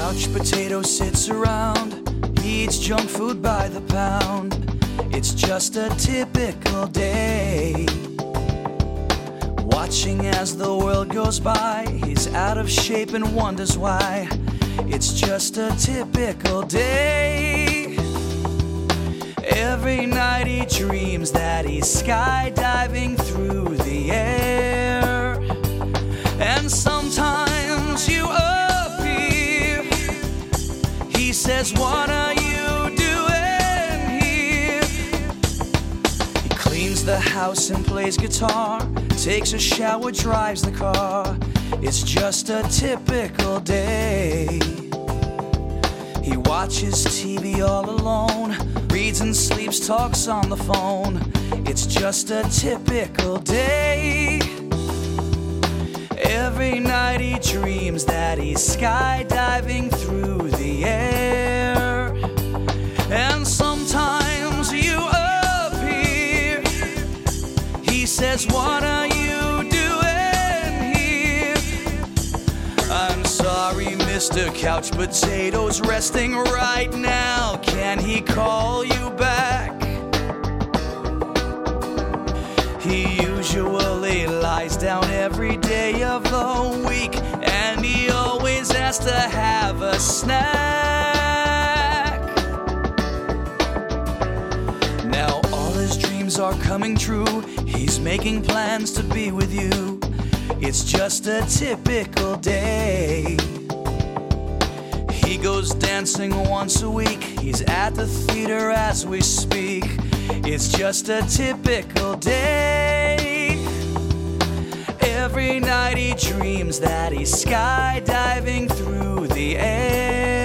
couch potato sits around, eats junk food by the pound. It's just a typical day. Watching as the world goes by, he's out of shape and wonders why. It's just a typical day. Every night he dreams that he's skydiving through the air. And sometimes you appear. He says, "What are you doing here?" He cleans the house and plays guitar, takes a shower, drives the car. It's just a typical day. He watches TV all alone, reads and sleeps, talks on the phone. It's just a typical day. Every night he dreams that he's skydiving through the air. And sometimes you appear. He says, "What are you doing here?" "I'm sorry, Mr. Couch Potato's resting right now. Can he call you back?" He usually lies down every day of the week, and he always has to have a snack. Now all his dreams are coming true. He's making plans to be with you. It's just a typical day. He goes dancing once a week. He's at the theater as we speak. It's just a typical day. Every night he dreams that he's skydiving through the air.